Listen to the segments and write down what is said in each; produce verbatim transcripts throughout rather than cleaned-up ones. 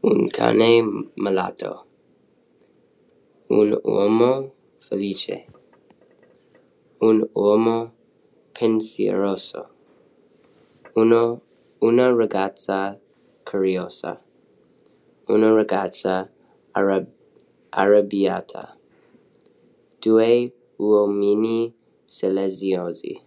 un cane malato, un uomo felice, un uomo pensieroso, uno, una ragazza curiosa, una ragazza arrab- arrabbiata, due uomini silenziosi.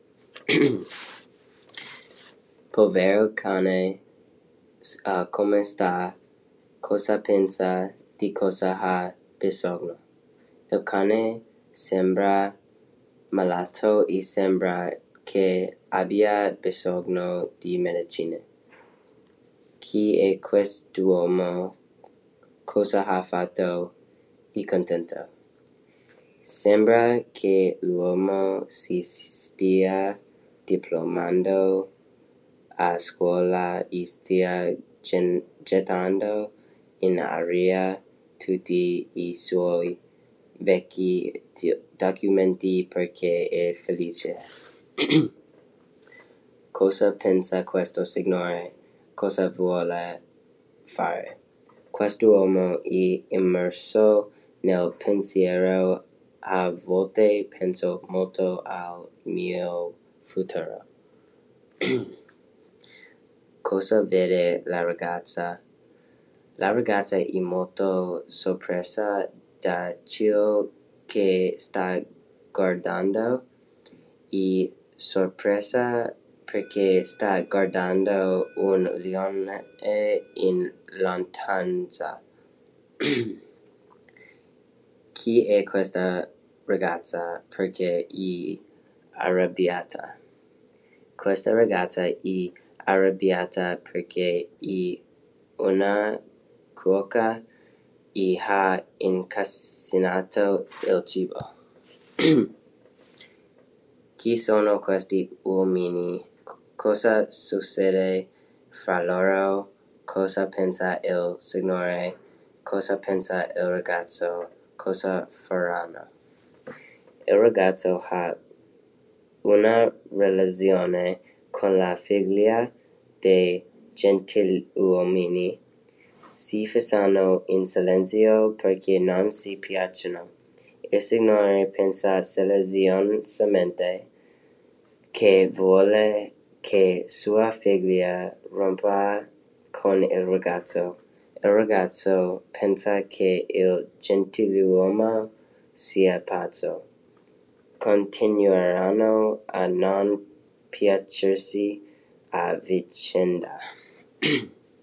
Povero cane, uh, come sta? Cosa pensa? Di cosa ha bisogno? Il cane sembra malato e sembra che abbia bisogno di medicine. Chi è quest'uomo? Cosa ha fatto? È contento. Sembra che l'uomo si stia diplomando a scuola e stia gen- gettando in aria tutti i suoi vecchi di- documenti perché è felice. Cosa pensa questo signore? Cosa vuole fare? Quest'uomo è immerso nel pensiero. A volte penso molto al mio futuro. Cosa vede la ragazza? La ragazza è molto sorpresa da ciò che sta guardando e sorpresa perché sta guardando un leone in lontananza. Chi è questa ragazza? Perché è arrabbiata? Questa ragazza è arrabbiata perché è una cuoca e ha incasinato il cibo. Chi sono questi uomini? Cosa succede fra loro? Cosa pensa il signore? Cosa pensa il ragazzo? Cosa faranno? Il ragazzo ha una relazione con la figlia dei gentiluomini. Si fissano in silenzio perché non si piacciono. Il signore pensa silenziosamente che vuole che sua figlia rompa con il ragazzo. Il ragazzo pensa che il gentiluomo sia pazzo. Continueranno a non piacersi a vicenda.